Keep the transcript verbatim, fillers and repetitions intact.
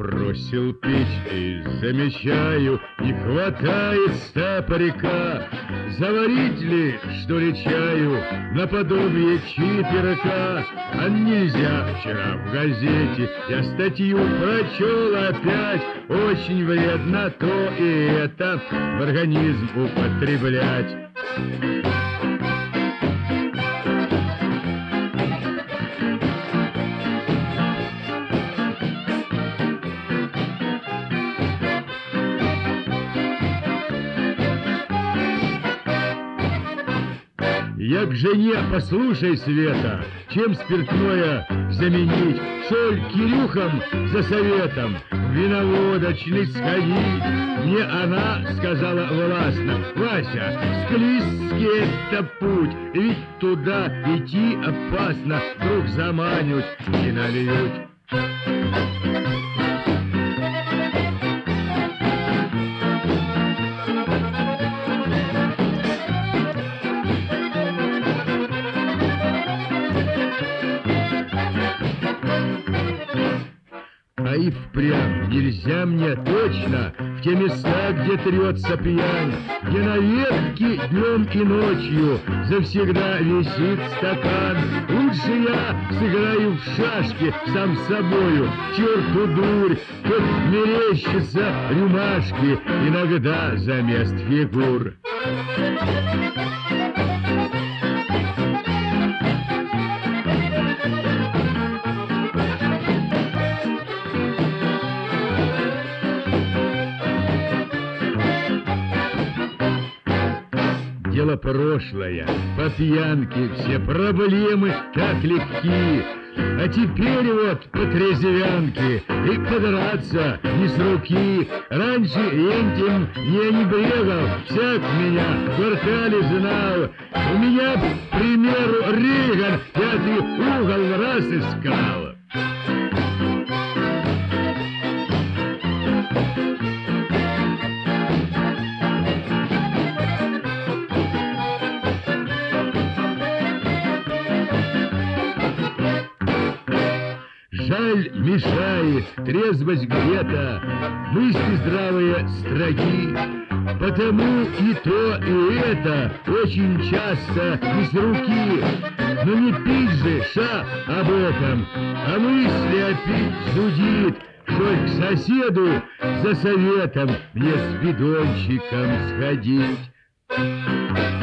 бросил пить и замечаю, не хватает стопорика. Заварить ли, что ли, чаю наподобие чиперка? А нельзя, вчера в газете я статью прочел опять. Очень вредно то и это в организм употреблять. Я к жене, послушай, Света, чем спиртное заменить? Соль Кирюхам за советом в виноводочный сходить. Мне она сказала властно: Вася, склизкий это путь, ведь туда идти опасно, вдруг заманют и нальют. А и впрямь нельзя мне точно в те места, где трется пьянь, где на ветке днем и ночью завсегда висит стакан. Лучше я сыграю в шашки сам с собою, черту дурь, хоть мерещится рюмашки иногда за мест фигур. Дело прошлое, по пьянке все проблемы так легки. А теперь вот по трезвянке и подраться не с руки. Раньше этим я не брегал, всяк меня в квартале знал. У меня, к примеру, Рейган пятый угол раз искал. Жаль, мешает трезвость где-то, мысли здравые строги. Потому и то, и это очень часто не с руки. Но не пить же, ша, об этом, а мысли опять зудит, что к соседу за советом мне с бидончиком сходить.